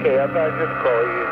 Okay, I thought I'd just call you.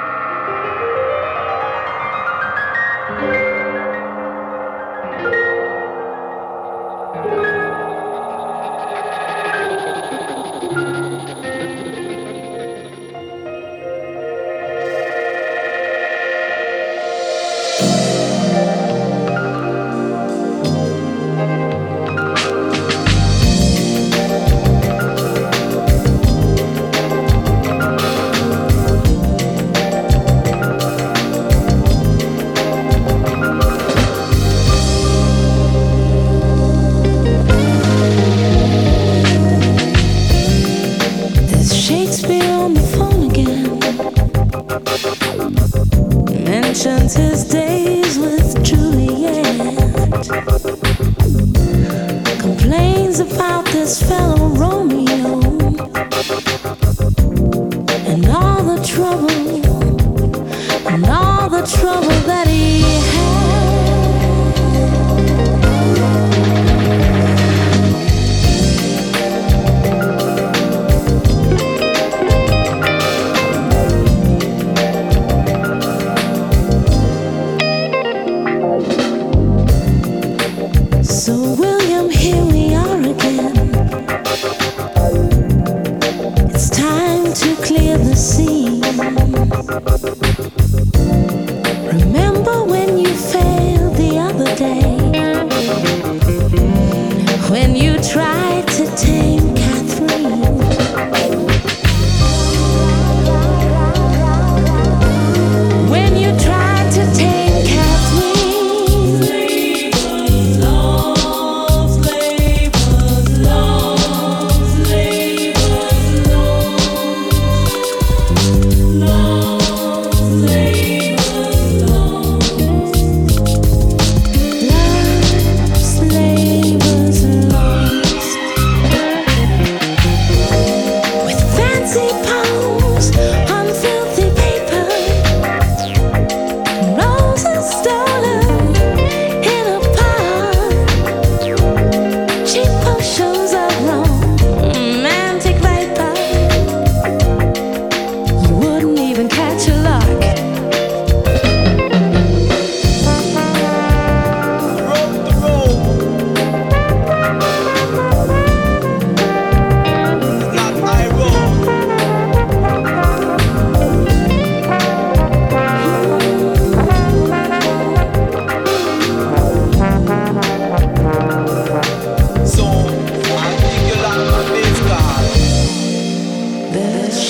Mentions his days with Juliet, complains about this fellow Romeo and all the trouble that he had. So William, here we are again. It's time to clear the scene. Remember when you failed the other day, when you tried to tame Catherine? When you tried to tame Catherine?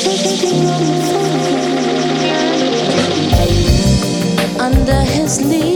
Under his leaves